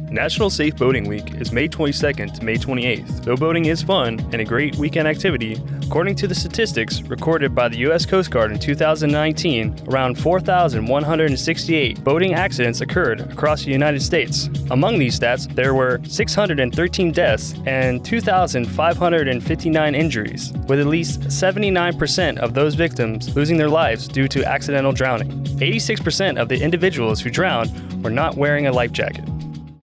National Safe Boating Week is May 22nd to May 28th. Though boating is fun and a great weekend activity, according to the statistics recorded by the U.S. Coast Guard in 2019, around 4,168 boating accidents occurred across the United States. Among these stats, there were 613 deaths and 2,559 injuries, with at least 79% of those victims losing their lives due to accidental drowning. 86% of the individuals who drowned were not wearing a life jacket.